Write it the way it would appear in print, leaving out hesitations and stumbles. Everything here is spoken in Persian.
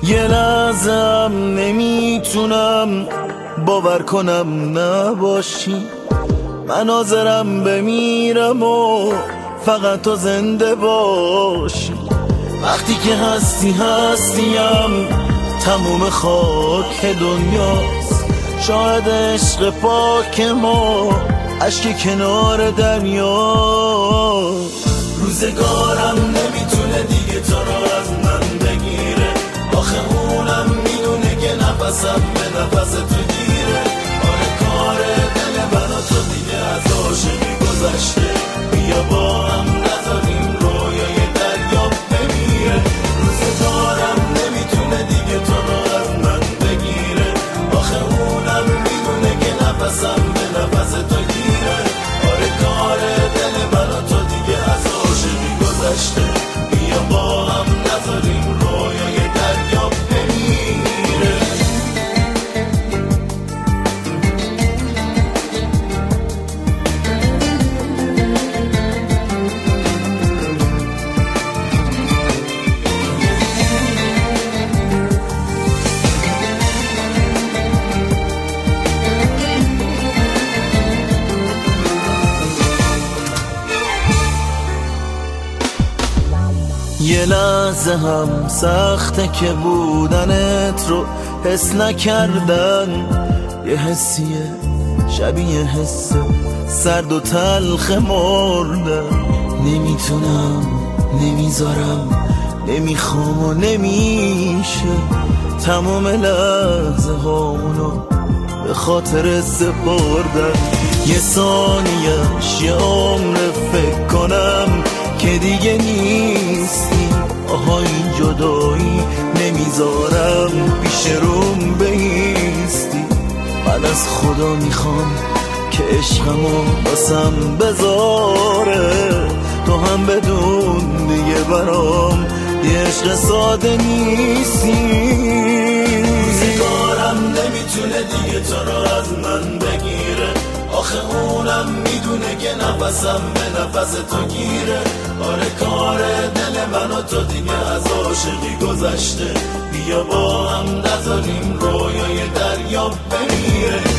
یه لحظم نمیتونم باور کنم نباشی، من حاضرم بمیرم و فقط تو زنده باشی. وقتی که هستیم تموم خاک دنیاست، شاید عشق پاک ما اشک کنار دریا. روزگارم نمیتونه دیگه تو رو از من بگیره، آخه اونم میدونه که نفسم به نفس تو گیره. آره کار دل من و تو دیگه از عاشقی گذشته، بیا با هم نذاریم رویای دریا بمیره. روزگارم نمیتونه دیگه تو رو از من بگیره، آخه اونم میدونه که نفسم به نفس تو گیره. آره کار دل من و تو دیگه از عاشقی گذشته، بیا با هم نذاریم رویای دریا بمیره. یه لحظه هم سخته که بودنت رو حس نکردن، یه حسیه شبیه حس سرد و تلخ مردن. نمیتونم نمیذارم نمیخوام و نمیشه تمام لحظه هامونو به خاطر سپردن. یه ثانیه‌اش یه عمر فکر کنم که دیگه نیستی، آها این جدایی نمیذارم پیش روم بیستی. من از خدا میخوام که عشقمو باسم بذاره، تو هم بدون دیگه برام یه عشق ساده نیستی. روزگارم نمیتونه دیگه تو رو از من بگیره، آخه اونم میدونه که نفسم به نفس تو گیره. آره کار دل من و تو دیگه از عاشقی گذشته، بیا با هم نذاریم رویای دریا بمیره.